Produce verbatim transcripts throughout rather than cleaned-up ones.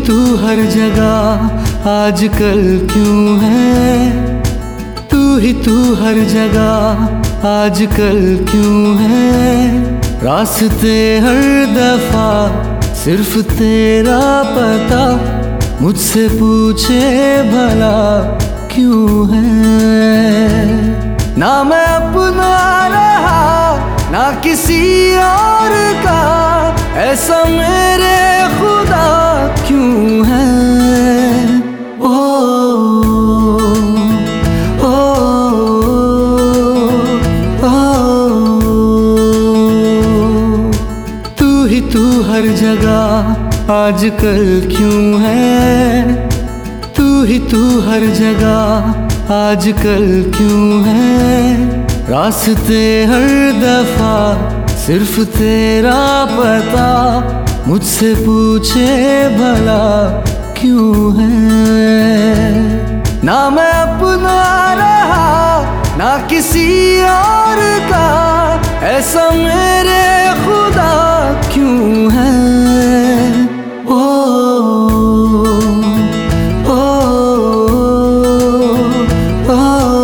तू हर जगह आजकल क्यों है, तू ही तू हर जगह आजकल क्यों है। रास्ते हर दफा सिर्फ तेरा पता, मुझसे पूछे भला क्यों है। ना मैं अपना रहा ना किसी और का, ऐसा मेरे खुदा क्यों है। ओ, ओ, ओ, ओ, तू ही तू हर जगह आजकल क्यों है, तू ही तू हर जगह आजकल क्यों है। रास्ते हर दफा सिर्फ तेरा पता, मुझसे पूछे भला क्यों है। ना मैं अपना रहा ना किसी और का, ऐसा मेरे खुदा क्यों है। ओ, ओ, ओ,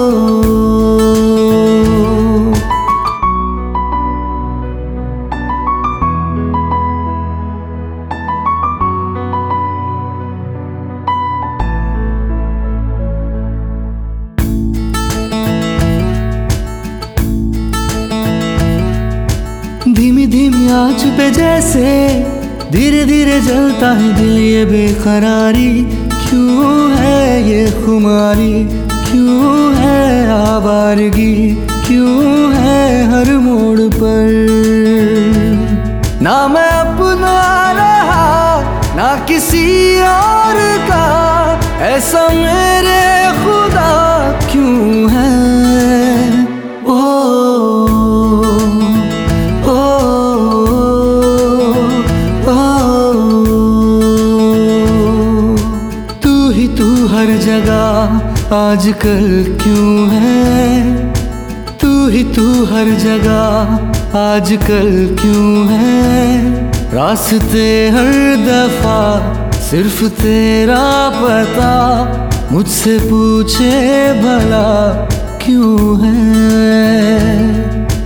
धीमी धीमी आँच पे जैसे धीरे धीरे जलता है दिल, ये बेकरारी क्यों है, ये खुमारी क्यों है, आवारगी क्यों है हर मोड़ पर। ना मैं अपना रहा ना किसी और का, ऐसा मेरे खुदा क्यों है। ओ, हर जगह आजकल क्यों है, तू ही तू हर जगह आजकल क्यों है। रास्ते हर दफा सिर्फ तेरा पता, मुझसे पूछे भला क्यों है।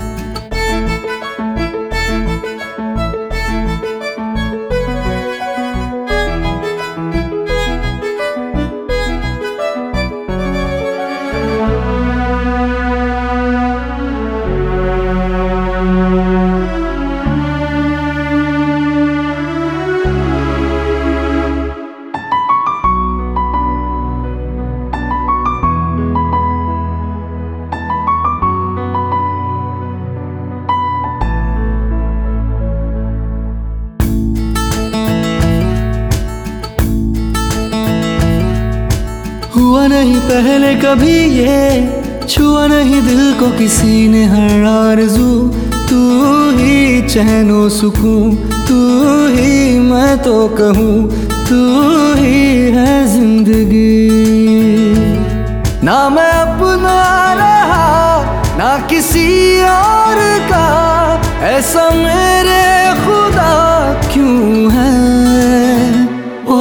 हुआ नहीं पहले कभी ये, छुआ नहीं दिल को किसी ने हर आरज़ू। तू ही चैनो सुकून, तू ही मैं तो कहूँ, तू ही है जिंदगी। ना मैं अपना रहा ना किसी और का, ऐसा मेरे खुदा क्यों है। ओ,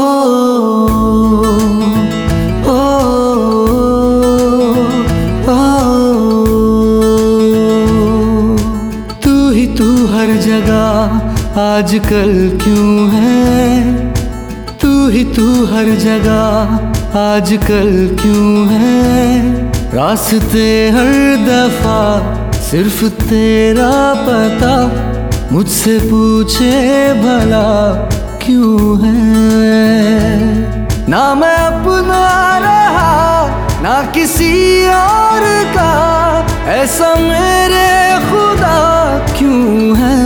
हर जगह आजकल क्यों है, तू ही तू हर जगह आजकल क्यों है। रास्ते हर दफा सिर्फ तेरा पता, मुझसे पूछे भला क्यों है। ना मैं अपना रहा ना किसी और का, ऐसा मेरे खुदा क्यों है।